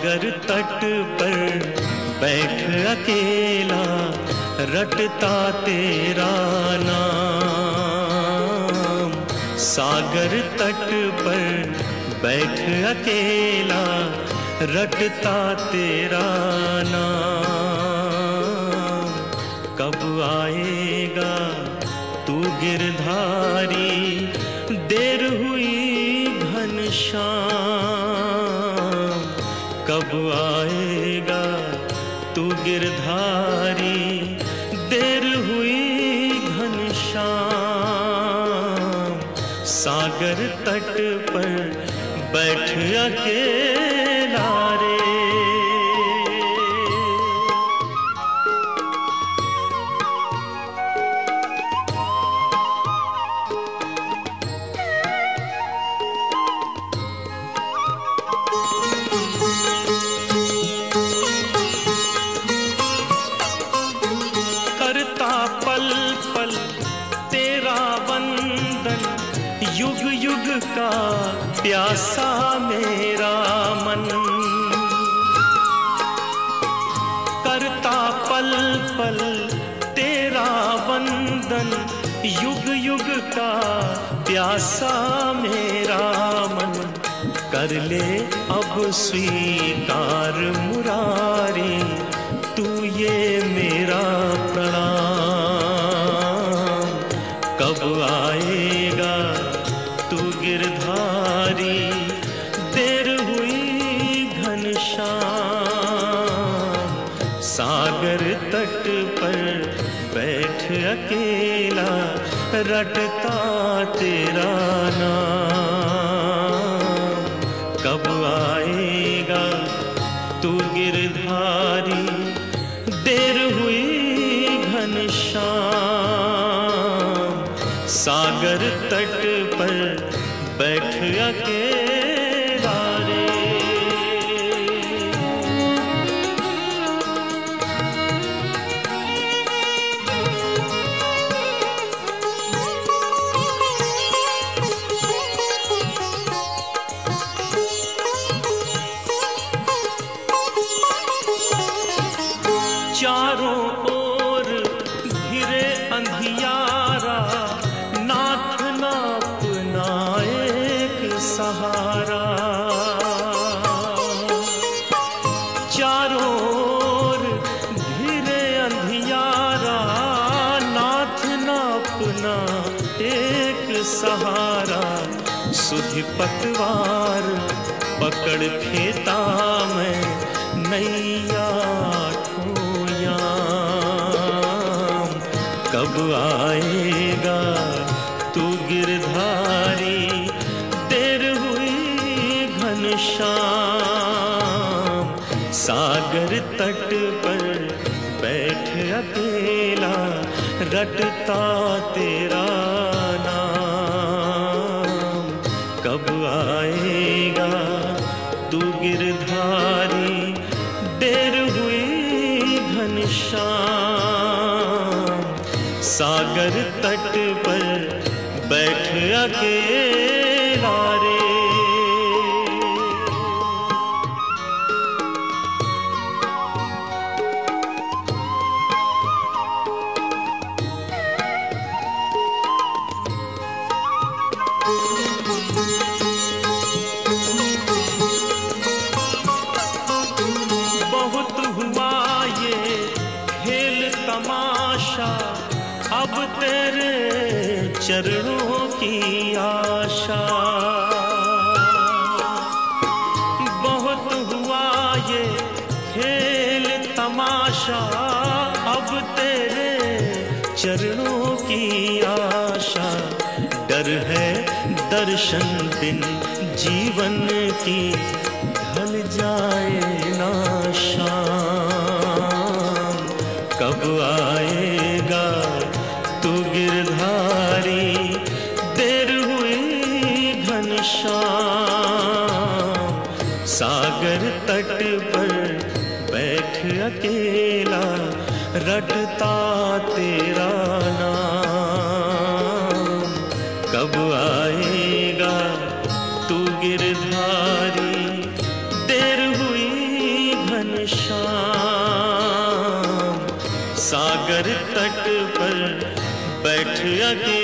सागर तट पर बैठ अकेला रटता तेरा नाम। सागर तट पर बैठ अकेला रटता तेरा नाम। कब आएगा तू गिरधारी, देर हुई घनश्याम। कब आएगा तू गिरधारी, देर हुई घनश्याम। सागर तट पर बैठ अकेला रे। पल पल तेरा वंदन, युग युग का प्यासा मेरा मन। करता पल पल तेरा वंदन, युग युग का प्यासा मेरा मन। कर ले अब स्वीकार मुरारी, तू ये मेरा प्रणाम। कब आएगा तू गिरधारी, देर हुई घनश्याम। सागर तट पर बैठ अकेला रटता तेरा नाम। कब आएगा तू गिरधारी, देर हुई घनश्याम। सागर तट पर बैठ अकेला रे। चारों ओर घिरे अंधियारा, नाथ ना अपना एक सहारा। चारों ओर घिरे अंधियारा, नाथ ना अपना एक सहारा। सुधि पतवार पकड़ खेता मैं नैया ठोयाम। कब आएगा तू गिरधारी, देर हुई घनश्याम। सागर तट पर बैठ अकेला रटता तेरा नाम। कब आएगा तू गिरधारी, देर हुई घनश्याम। सागर तट पर बैठ अकेला रे। बहुत हुआ ये खेल तमाशा, अब तेरे चरणों की आशा। बहुत हुआ ये खेल तमाशा, अब तेरे चरणों की आशा। डर है दर्शन बिन जीवन की, ढल जाए ना शाम। कब आएगा तू गिरधारी, देर हुई घनश्याम। सागर तट पर बैठ अकेला रटता तेरा नाम। कब आएगा तू गिरधारी, देर हुई सागर तट पर बैठ अकेला